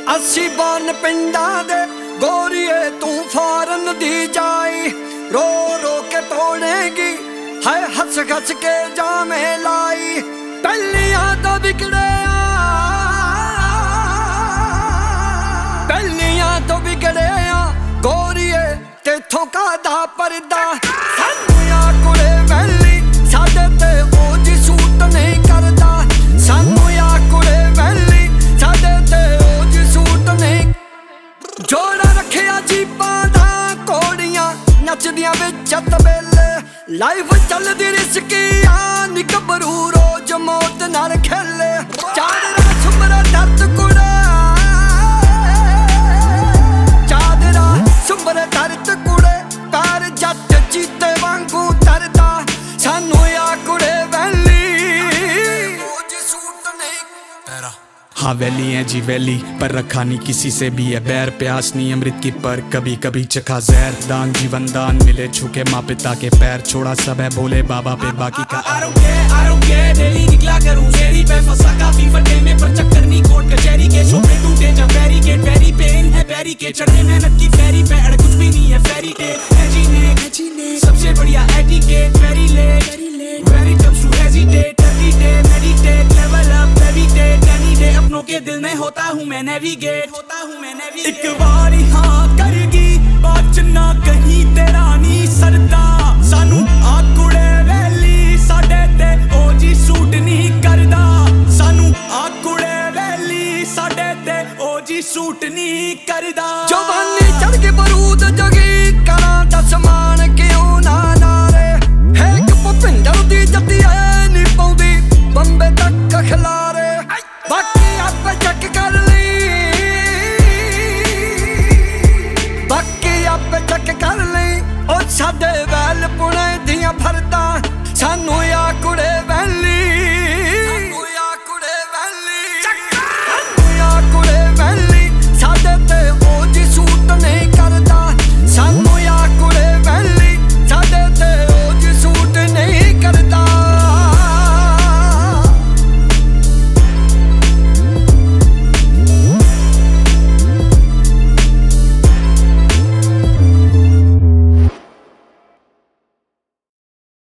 ਅਸੀਂ ਬਨ ਪਿੰਡਾਂ ਦੇ ਗੋਰੀਏ ਤੂੰ ਫੌਰਨ ਦੀ ਜਾਈ रो रो के तोड़ेगी हाय हस हस के जामे लाई पहलियां तो बिगड़े गोरीए तेथों कादा परदा सानू आ कुड़े वैली साडे ते ओज सूट नहीं करदा सानू आ कुड़े वैली साडे ते ओज सूट नहीं जोड़ा रखिया जीपां दा कोड़ियां नचदियां विच तबेले लाइफ चलदी रिस्की नी गभरू रोज मौत नाल खेले चादरा सुमरा दर्द कुड़ा चादरा सुमरा दर्द कुड़े पैर जट चीते वांगू तरदा सानू आ कुड़े वैली रोज सूट नहीं तेरा। हाँ वैली है जी वैली पर रखा नहीं किसी से भी है बैर प्यास नहीं अमृत की पर कभी कभी चखा जहर दान जीवन दान मिले छूके माँ पिता के पैर छोड़ा सब है भोले बाबा पे बाकी का I don't care डेली निकला करूँ शेरी पे फंसा काफी फटे में पर चक्कर नहीं कोर्ट कचहरी के शोपे टूटे जब बैरिकेड वेरी पेन है बैरी के चढ़े मेहनत की फेरी पे अड़ कुछ भी नहीं है फेरी टेल है जीने सबसे बढ़िया etiquette very late very tough to hesitate every day meditate level up every day any day अपनों के दिल में होता हूँ मैं नेविगेट एक बारी हाँ करगी बात ना कहीं तेरा नी सरदा सानू आ कुड़े वैली साडे ते ओजी सूट नहीं करदा सानू आ कुड़े वैली साडे ते ओजी सूट नहीं करदा जवानी चढ़ के बरूद जगी करा दसमान क्यों ना नारे है कि भुपिंदर दी जती है नी पौंदी बंबे तक खला